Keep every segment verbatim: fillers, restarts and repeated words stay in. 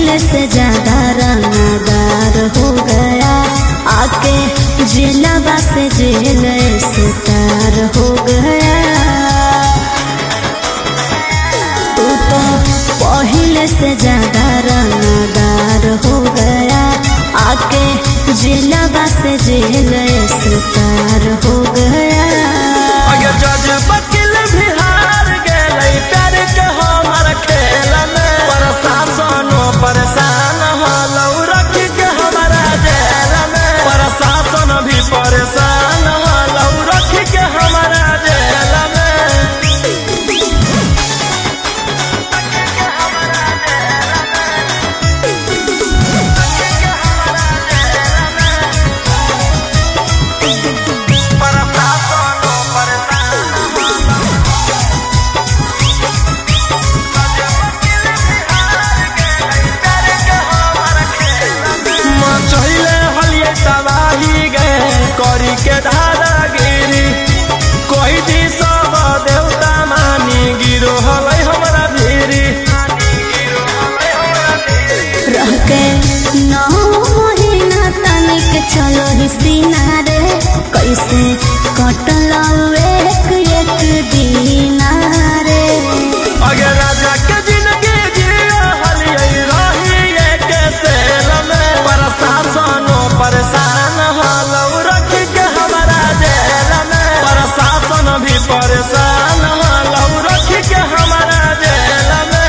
पहले से ज्यादा रंगदार हो गया, आके जिला से जेल से तार हो गया। तू तो पहले से ज्यादा रंगदार हो गया, आके जिला से जेल से तार हो गया। अगर जज वकील भी हार गए प्यार के हमार खेल में, प्रशासनो परेशान हलौ रख के हमारा जेल में, प्रशासन भी परेशान हलौ रख के हमारा जेल में। तबाही गए करी के दादागिरी, कोई दी सब देवता मानी गिरो हलै हमरा भीरी। रह के नौ महीना तनिक चलो ही सीना रे, कैसे कटल एक एक दीना रे। अगर राजा के जिंदगी जिया हलियै रही एक सेल में, प्रशासनो परेशान हलौ रख के हमारा जेल में, प्रशासन भी परेशान हलौ रख के हमारा जेल में।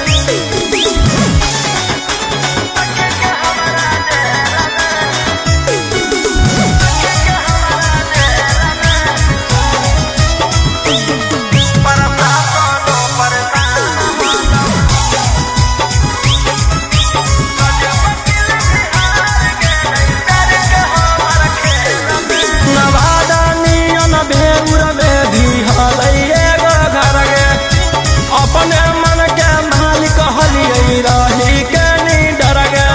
अपने मन के मालिक हलियै रही के नी डर गे,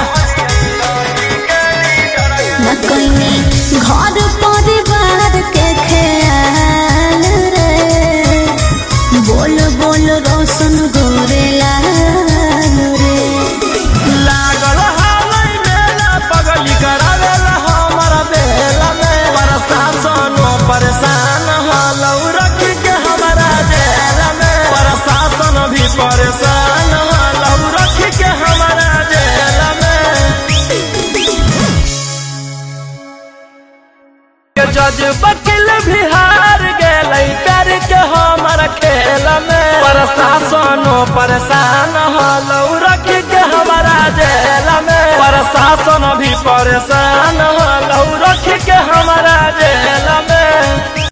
न कोई घर परिवार के ख्याल रे, बोल बोल रोशन गोरे लाल रे। लागल हालै मेला पगली करावेला हमर बेला में, प्रशासनो परेशान हलौ रख के हमारा जेल में, प्रशासन भी परेशान हलौ रख के हमारा जेल में। जज वकील भी हार गए प्यार के हमार खेल में, प्रशासनो परेशान हलौ रख के हमारा जेल में, प्रशासन भी परेशान हलौ रख के हमारा जेल में।